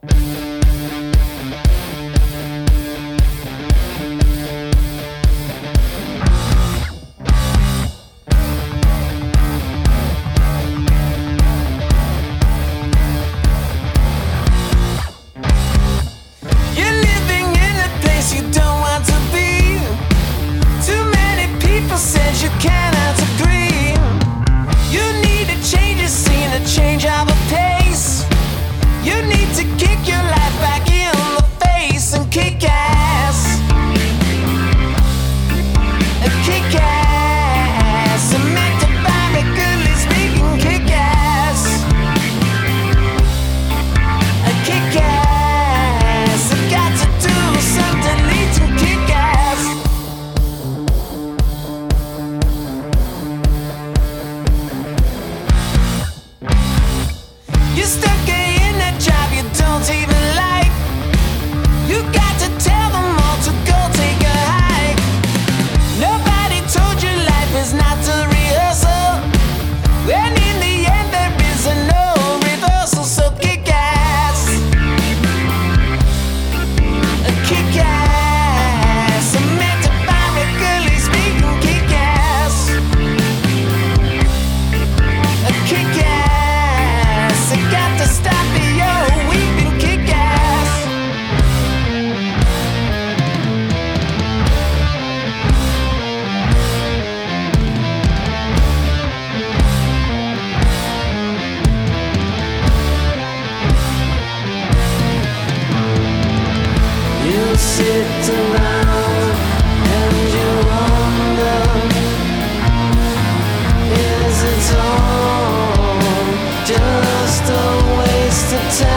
You cannot agree. You need a change of scene, a change of a pace. You need to kick your life back in the face and kick ass. Kick ass. Metaphorically speaking, kick ass. Kick ass. I got to do something, need to kick ass. You're stuck in a job you don't even like. You got to tell them all to go take a hike. Nobody told you life is not a rehearsal, when in the end there is a no reversal. So kick ass. Kick ass. Metaphorically speaking, kick ass. Kick ass. I got to stop your weeping, kick ass. You sit around and you wonder, is it all just a waste of time?